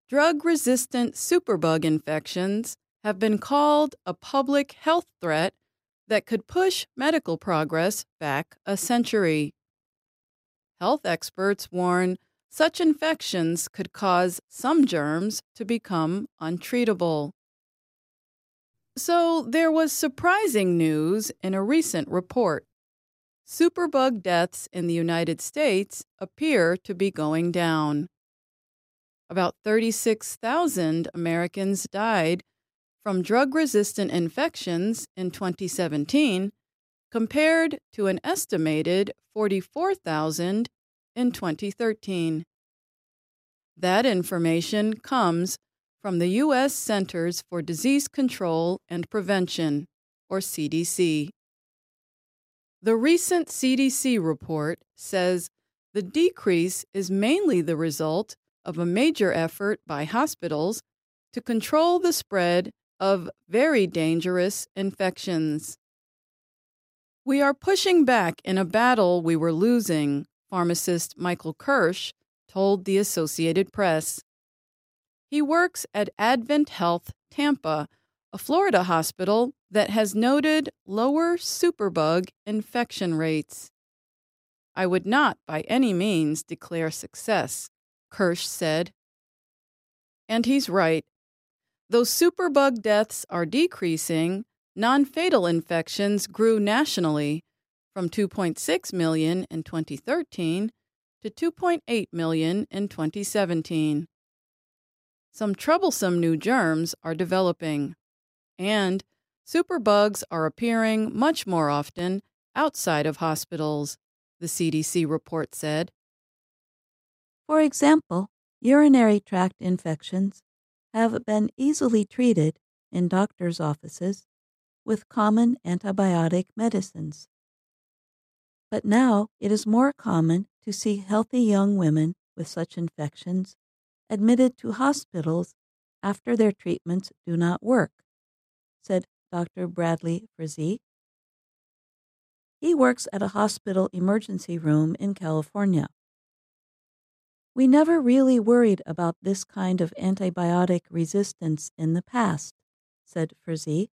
Drug-resistant superbug infections have been called a public health threat that could push medical progress back a century. Health experts warn such infections could cause some germs to become untreatable. So there was surprising news in a recent report. Superbug deaths in the United States appear to be going down. About 36,000 Americans died from drug-resistant infections in 2017, compared to an estimated 44,000 in 2013. That information comes from the U.S. Centers for Disease Control and Prevention, or CDC. The recent CDC report says the decrease is mainly the result of a major effort by hospitals to control the spread of very dangerous infections. We are pushing back in a battle we were losing, pharmacist Michael Kirsch told the Associated Press. He works at Advent Health Tampa, a Florida hospital that has noted lower superbug infection rates. I would not by any means declare success, Kirsch said. And he's right. Though superbug deaths are decreasing, non-fatal infections grew nationally from 2.6 million in 2013 to 2.8 million in 2017. Some troublesome new germs are developing, and superbugs are appearing much more often outside of hospitals, the CDC report said. For example, urinary tract infections have been easily treated in doctors' offices with common antibiotic medicines. But now it is more common to see healthy young women with such infections admitted to hospitals after their treatments do not work, said Dr. Bradley Frazee. He works at a hospital emergency room in California. We never really worried about this kind of antibiotic resistance in the past, said Frazee.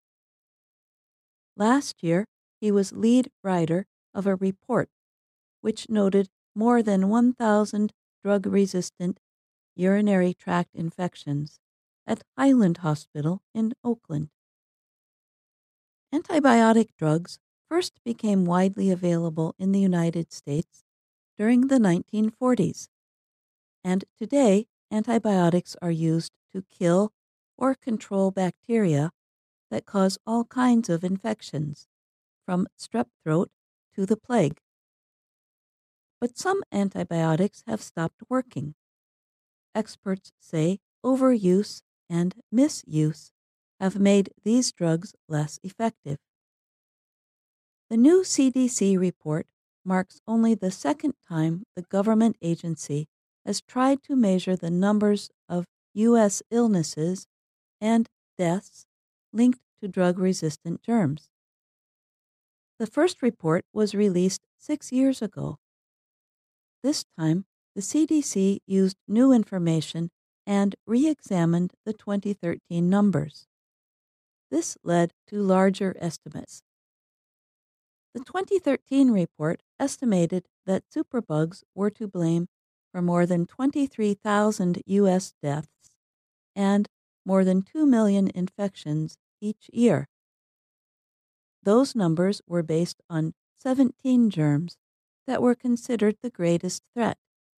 Last year, he was lead writer of a report which noted more than 1,000 drug-resistant urinary tract infections at Highland Hospital in Oakland. Antibiotic drugs first became widely available in the United States during the 1940s. And today, antibiotics are used to kill or control bacteria that cause all kinds of infections, from strep throat to the plague. But some antibiotics have stopped working. Experts say overuse and misuse have made these drugs less effective. The new CDC report marks only the second time the government agency has tried to measure the numbers of U.S. illnesses and deaths linked to drug-resistant germs. The first report was released 6 years ago. This time, the CDC used new information and re-examined the 2013 numbers. This led to larger estimates. The 2013 report estimated that superbugs were to blame for more than 23,000 U.S. deaths and more than 2 million infections each year. Those numbers were based on 17 germs that were considered the greatest threat.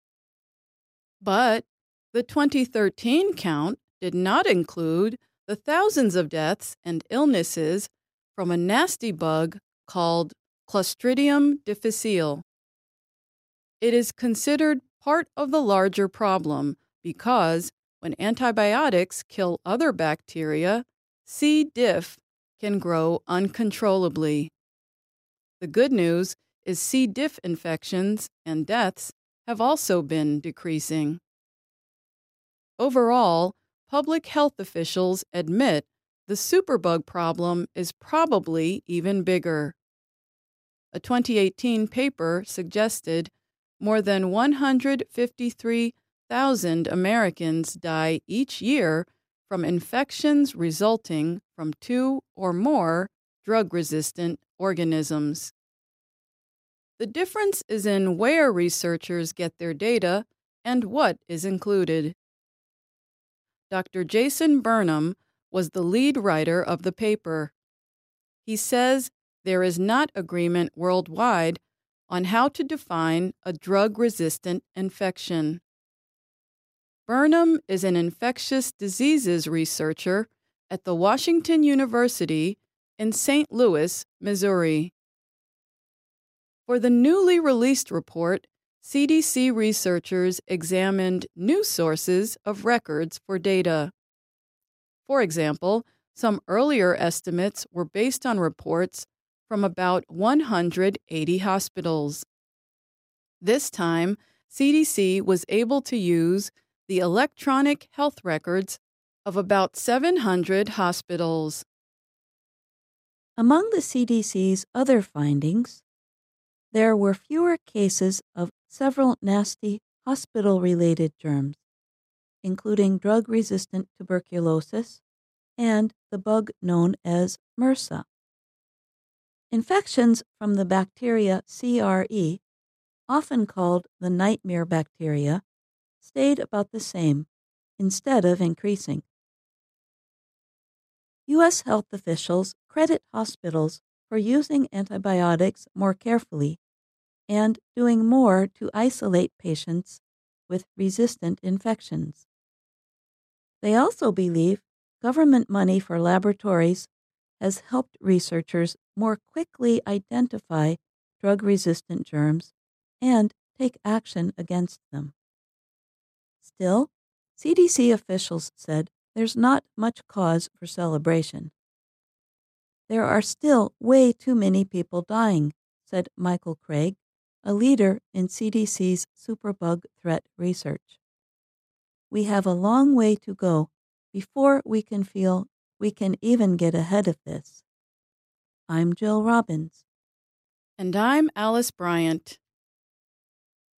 But the 2013 count did not include the thousands of deaths and illnesses from a nasty bug called Clostridium difficile. It is considered part of the larger problem because when antibiotics kill other bacteria, C. diff can grow uncontrollably. The good news is C. diff infections and deaths have also been decreasing. Overall, public health officials admit the superbug problem is probably even bigger. A 2018 paper suggested more than 153,000 100,000 Americans die each year from infections resulting from 2 or more drug-resistant organisms. The difference is in where researchers get their data and what is included. Dr. Jason Burnham was the lead writer of the paper. He says there is not agreement worldwide on how to define a drug-resistant infection. Burnham is an infectious diseases researcher at the Washington University in St. Louis, Missouri. For the newly released report, CDC researchers examined new sources of records for data. For example, some earlier estimates were based on reports from about 180 hospitals. This time, CDC was able to use the electronic health records of about 700 hospitals. Among the CDC's other findings, there were fewer cases of several nasty hospital-related germs, including drug-resistant tuberculosis and the bug known as MRSA. Infections from the bacteria CRE, often called the nightmare bacteria, stayed about the same instead of increasing. U.S. health officials credit hospitals for using antibiotics more carefully and doing more to isolate patients with resistant infections. They also believe government money for laboratories has helped researchers more quickly identify drug-resistant germs and take action against them. Still, CDC officials said there's not much cause for celebration. There are still way too many people dying, said Michael Craig, a leader in CDC's superbug threat research. We have a long way to go before we can feel we can even get ahead of this. I'm Jill Robbins. And I'm Alice Bryant.